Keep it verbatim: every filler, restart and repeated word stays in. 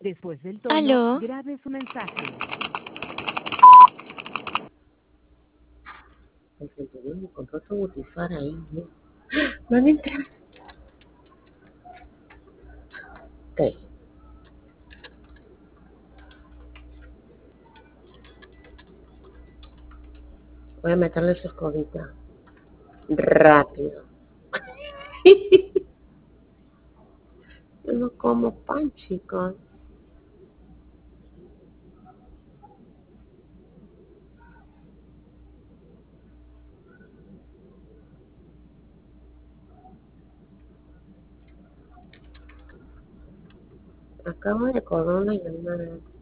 Después del tono, Aló, grabe su mensaje. El centurión me compró su butifarra ahí, ¿no? Van a entrar. Ok. Voy a meterle su escobita. Rápido. Yo no como pan, chicos. Acabo de colgar una llamada.